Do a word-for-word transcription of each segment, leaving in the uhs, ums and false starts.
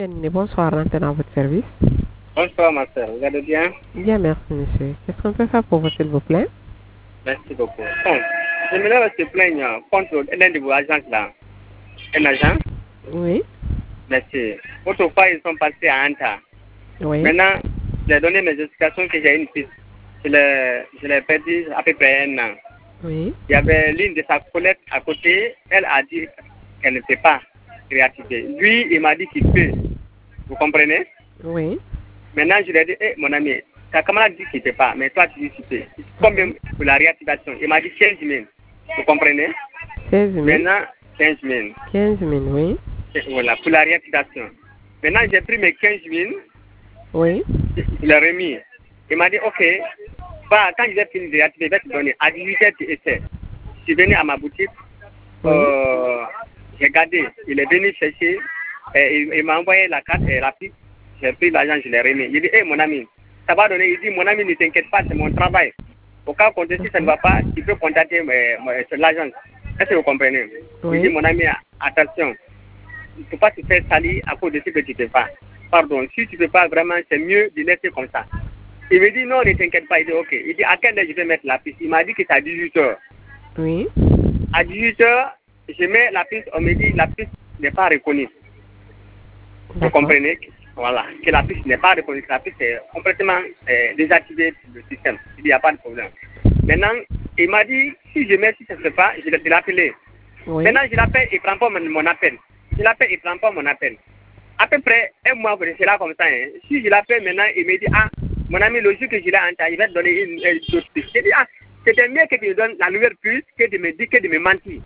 Bonsoir, l'antenne à votre service. Bonsoir, ma soeur. Vous allez bien? Bien, merci, monsieur. Qu'est-ce qu'on peut faire pour vous, s'il vous plaît? Merci beaucoup. Bon, j'aimerais se plaindre contre l'un de vos agents là. Un agent? Oui. Merci. Autrefois, ils sont passés à Anta. Oui. Maintenant, j'ai donné mes explications que j'ai une piste. Je l'ai, je l'ai perdu à peu près un an. Oui. Il y avait l'une de sa collègues à côté. Elle a dit qu'elle ne peut pas réactiver. Lui, il m'a dit qu'il peut. Vous comprenez? Oui. Maintenant, je lui ai dit, hey, mon ami, ta camarade dit qu'il ne peut pas, mais toi, tu dis qu'il peut. Combien pour la réactivation? Il m'a dit quinze mille. Vous comprenez? seize mille. Maintenant, quinze mille. quinze mille, oui. Et voilà, pour la réactivation. Maintenant, j'ai pris mes quinze mille. Oui. Je l'ai remis. Il m'a dit, ok, bah, quand j'ai fini de réactiver, je vais te donner. À dix-huit heures, tu essaies. Je suis venu à ma boutique. Oui. Euh, j'ai gardé. Il est venu chercher. Et il, il m'a envoyé la carte et la piste. J'ai pris l'argent, je l'ai remis. Il dit, hé, hey, mon ami, ça va donner. Il dit, mon ami, ne t'inquiète pas, c'est mon travail. Au cas où, si ça ne va pas, tu peux contacter l'agence. Est-ce que vous comprenez? Oui. Il dit, mon ami, attention. Il ne faut pas te faire salir à cause de ce que tu ne peux pas. Pardon, si tu ne peux pas vraiment, c'est mieux de laisser comme ça. Il me dit, non, ne t'inquiète pas. Il dit, ok. Il dit, à quelle heure je vais mettre la piste? Il m'a dit que c'est à dix-huit heures. Oui. À dix-huit heures, je mets la piste. On me dit, la piste n'est pas reconnue. Vous comprenez? Voilà. Que la piste n'est pas reconnue. Que la piste est complètement euh, désactivée le système. Il n'y a pas de problème. Maintenant, il m'a dit, si je mets, si ça ne se fait pas, je vais l'appeler. Oui. Maintenant, je l'appelle, il ne prend pas mon, mon appel. Je l'appelle, il ne prend pas mon appel. À peu près un mois, c'est là comme ça. Hein. Si je l'appelle maintenant, il me dit, ah, mon ami, le jour que je l'ai entendu, il va te donner une, une autre piste. Je dis, ah, c'était mieux que tu me donnes la nouvelle piste que de me dire que de me mentir.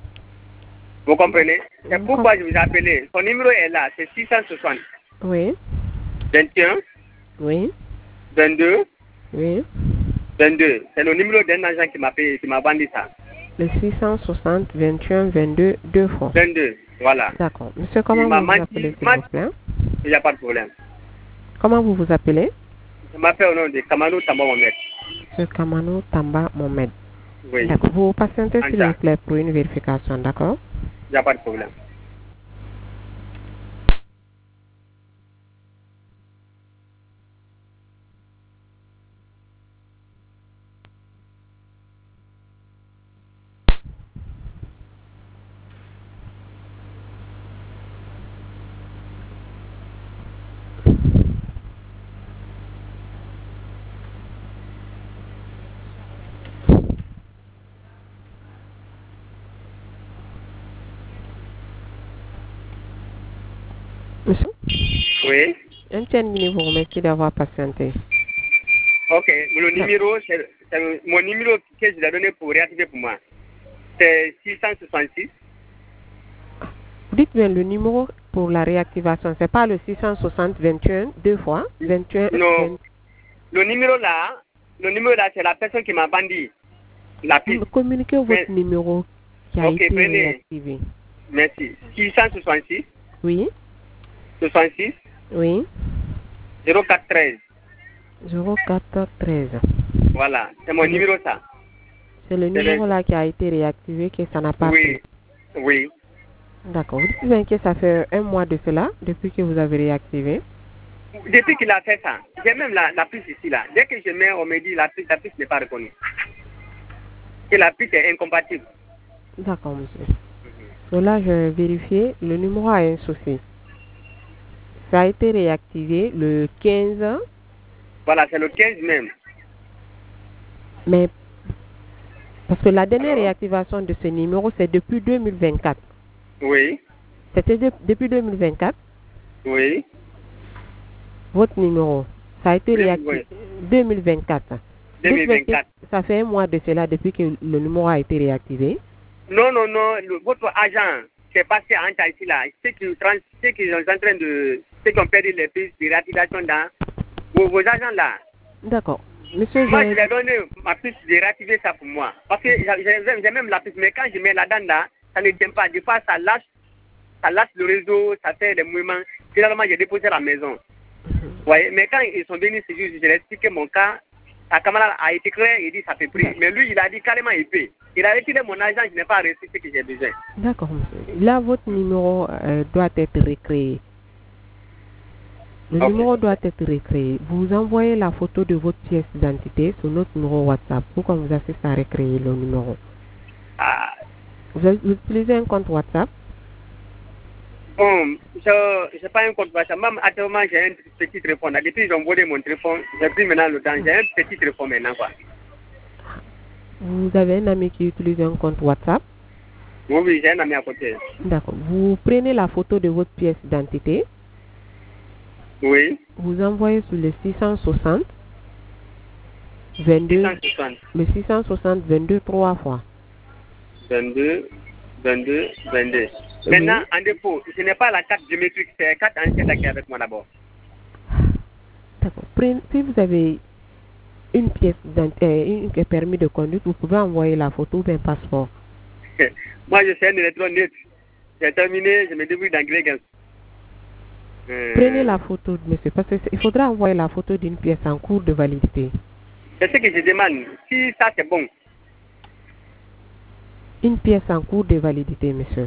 Vous comprenez? C'est Vous pourquoi comp- je vous ai appelé. Son numéro est là, c'est six cent soixante. Oui. vingt et un. Oui. vingt-deux. Oui. vingt-deux. C'est le numéro d'un agent qui m'a payé, qui m'a vendu ça. Le six cent soixante, vingt et un, vingt-deux, deux fois. vingt-deux. Voilà. D'accord. Monsieur, comment Il m'a vous vous menti, appelez, s'il menti. vous plaît? Il n'y a pas de problème. Comment vous vous appelez? Je m'appelle au nom de Kamano Tamba Mohamed. Monsieur Kamano Tamba Mohamed. Oui. D'accord. Vous patientez, s'il Anta. vous plaît, pour une vérification, d'accord? Il n'y a pas de problème. Monsieur? Oui. Un terminé, vous remercie d'avoir patienté. Ok. Le numéro, c'est, c'est mon numéro que je l'ai donné pour réactiver pour moi. C'est six cent soixante-six. Dites bien le numéro pour la réactivation. C'est pas le six cent soixante, vingt et un, deux fois, vingt et un, Non. vingt... Le numéro là, le numéro là, c'est la personne qui m'a vendu la piste. Communiquez votre Mais, numéro qui a ok, été prenez. réactivé. Merci. six cent soixante-six, Oui, soixante-six, oui, zéro quatre treize. zéro quatre treize. Voilà, c'est mon Oui. numéro ça. C'est le C'est numéro le- là qui a été réactivé que ça n'a pas Oui, pris. oui. D'accord. Vous dites bien que ça fait un mois de cela, depuis que vous avez réactivé. Depuis qu'il a fait ça, j'ai même la, la piste ici là. Dès que je mets, on me dit la piste, la piste n'est pas reconnue. Que la piste est incompatible. D'accord, monsieur. Donc là, je vais vérifier. Le numéro a un souci. Ça a été réactivé le quinze, Voilà, c'est le quinze même. mais parce que la dernière Alors? réactivation de ce numéro, c'est depuis deux mille vingt-quatre. Oui, C'était de- depuis deux mille vingt-quatre, oui. votre numéro. Ça a été Oui, réactivé deux mille vingt-quatre. deux mille vingt-quatre. Ça fait un mois de cela depuis que le numéro a été réactivé. Non, non, non, le- votre agent s'est passé en temps ici là. Ceux qui, trans- ceux qui sont en train de, ceux qui ont perdu les pistes de réactivation dans vos, vos agents là. D'accord. Monsieur, Moi, je je... lui ai donné ma piste de réactiver ça pour moi. Parce que j'ai j'ai- j'ai même la piste, mais quand je mets la dent là, ça ne tient pas. Des fois, ça lâche, ça lâche le réseau, ça fait des mouvements. Finalement, j'ai déposé à la maison. Vous voyez, mais quand ils sont venus ce jour, je leur ai expliqué mon cas. Sa camarade a été clair, il dit ça fait prix. Mais lui, il a dit carrément il paye. Il a retiré mon argent, je n'ai pas reçu ce que j'ai besoin. D'accord, monsieur. Là, votre numéro euh, doit être recréé. Le Ok. numéro doit être recréé. Vous envoyez la photo de votre pièce d'identité sur notre numéro WhatsApp pour qu'on vous assiste à recréer le numéro. Ah, Vous, avez- vous utilisez un compte WhatsApp? bon, je n'ai pas un compte WhatsApp. Même actuellement, j'ai un petit téléphone. Depuis que j'ai envoyé mon téléphone, j'ai pris maintenant le temps. J'ai un petit téléphone maintenant, quoi. Vous avez un ami qui utilise un compte WhatsApp? Oui, oui, j'ai un ami à côté. D'accord. Vous prenez la photo de votre pièce d'identité. Oui. Vous envoyez sur le six cent soixante vingt-deux, six cent soixante. le six cent soixante vingt-deux trois fois. vingt-deux, vingt-deux, vingt-deux. Oui. Maintenant, en défaut, ce n'est pas la carte biométrique, c'est la carte ancienne là qui est avec moi d'abord. D'accord. Prenez- Si vous avez une pièce d'identité, euh, un permis de conduite, vous pouvez envoyer la photo ou un passeport. Moi, je suis un électronique. J'ai terminé, je me débrouille dans Grégans. Euh, Prenez la photo, monsieur, parce qu'il faudra envoyer la photo d'une pièce en cours de validité. C'est ce que je demande. Si ça, c'est bon. Une pièce en cours de validité, monsieur.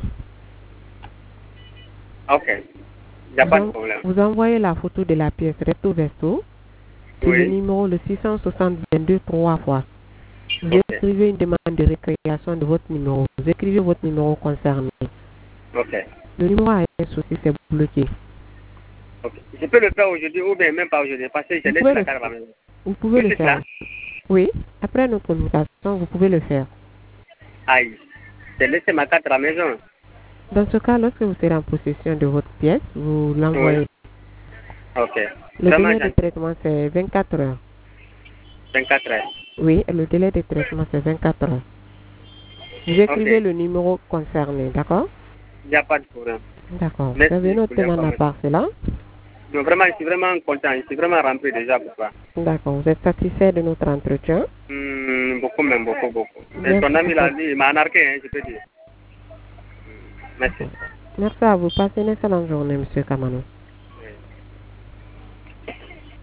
Ok. Il n'y a Vous, pas de en- problème. vous envoyez la photo de la pièce recto verso sur le Oui. numéro le six cent soixante vingt-deux trois fois. Vous Ok. écrivez une demande de récréation de votre numéro. Vous écrivez votre numéro concerné. Ok. Le numéro a un souci, c'est bloqué. Ok. Je peux le faire aujourd'hui ou bien même pas aujourd'hui parce que j'ai Vous laissé pouvez la le, carte à la maison. vous pouvez Tout le c'est cela. faire. Oui, après notre communication, vous pouvez le faire. Aïe. J'ai laissé ma carte à la maison. Dans ce cas, lorsque vous serez en possession de votre pièce, vous l'envoyez. Oui. Ok. Le Vraiment délai de gentil. traitement, c'est vingt-quatre heures. vingt-quatre heures. Oui, le délai de traitement, c'est vingt-quatre heures. Vous écrivez Ok. le numéro concerné, d'accord? Il n'y a pas de problème. D'accord. Vous avez Merci pour noté ma l'information. part cela? Non, vraiment, je suis vraiment content. Je suis vraiment rempli déjà pour ça. D'accord. Vous êtes satisfait de notre entretien? Hmm, beaucoup même, beaucoup, beaucoup. Et Merci ton ami pour là, votre- lui, il m'a marqué, hein, je peux dire. Merci. Merci à vous. Passez une excellente journée, monsieur Kamano.